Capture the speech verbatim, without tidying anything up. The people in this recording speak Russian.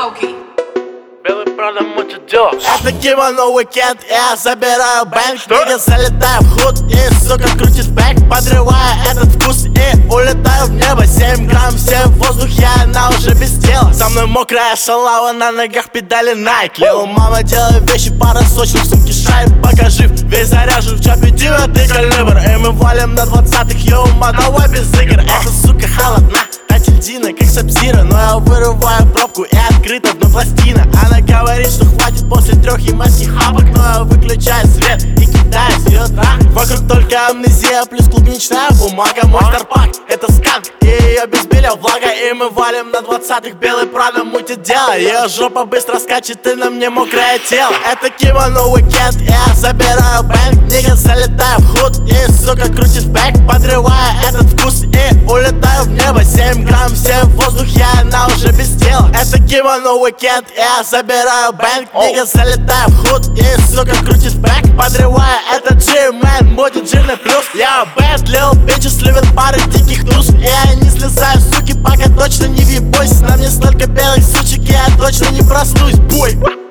Smokey. Белый Прада мутит дело. Это кимоно уикенд, я забираю бэнк. Нигга, залетаю в худ и, сука, крутит бэк. Подрывая этот вкус и улетаю в небо. Семь грамм, все в воздухе, она уже без тела. Со мной мокрая шалава, на ногах педали Nike. Лил мама, делай вещи, пара сочных, в сумке шайб. Пока жив, весь заряжен в чапе, девятый калибр. И мы валим на двадцатых, йоу, ма, давай без игр. Эта сука холодна, Дина, как сабзира, но я вырываю пробку и открыта вновь пластина. Она говорит, что хватит после трех ямайских хапок, но я выключаю свет и кидаюсь в ее трах. Вокруг только амнезия плюс клубничная бумага. Мой старпак — это сканк, и ее без беля влага. И мы валим на двадцатых, белый Прада мутит дело. Ее жопа быстро скачет, и на мне мокрое тело. Это кимоно уикенд, я забираю бэнк. Нигга, залетаю в худ и, сука, крутит бэк. Подрывая этот вкус и улетаю в небо. Семь грамм, все в воздухе, она уже без тела. Это кимоно уикенд, я забираю бэнк. Нигга, залетаю в худ и, сука, крутит бэк. Подрывая этот G-man, мутит жирный плюс. Я bad little bitches, любят пары диких туз. И я не слезаю, суки, пока точно не въебусь. На мне столько белых сучек, я точно не проснусь. Буй!